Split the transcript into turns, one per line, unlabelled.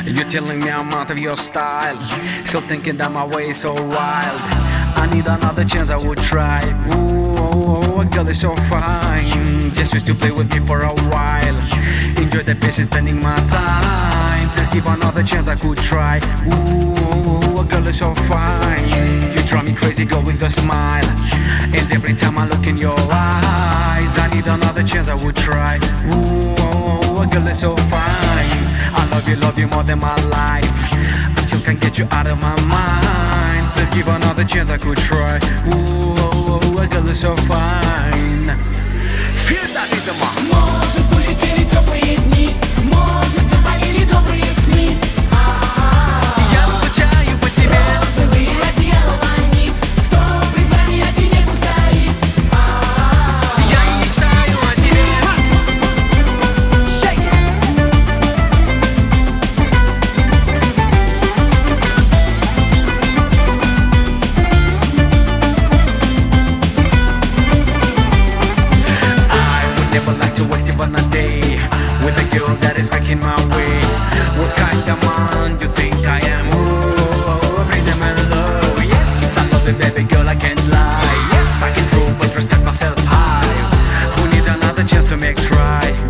You're telling me I'm out of your style, still thinking that my way is so wild. I need another chance, I would try. Ooh, a girl is so fine, just used to play with me for a while. Enjoy the patience, spending my time. Please give another chance, I could try. Ooh, a girl is so fine. You drive me crazy, girl, with a smile. And every time I look in your eyes, I need another chance, I would try. Ooh, a girl is so fine. I love you more than my life. I still can't get you out of my mind. Please give another chance, I could try. Ooh, a girl is so fine. Feel that rhythm.
Может, улетели теплые дни, может, заболели добрые сны.
Я скучаю по тебе.
Розовые одеяла манит, кто при дворе опенек устоит.
Я мечтаю о тебе. Never like to waste even a day with a girl that is making my way. What kind of man do you think I am? Ooh, freedom and love. Yes, I love it, baby girl, I can't lie. Yes, I can prove and respect myself high. Who needs another chance to make try?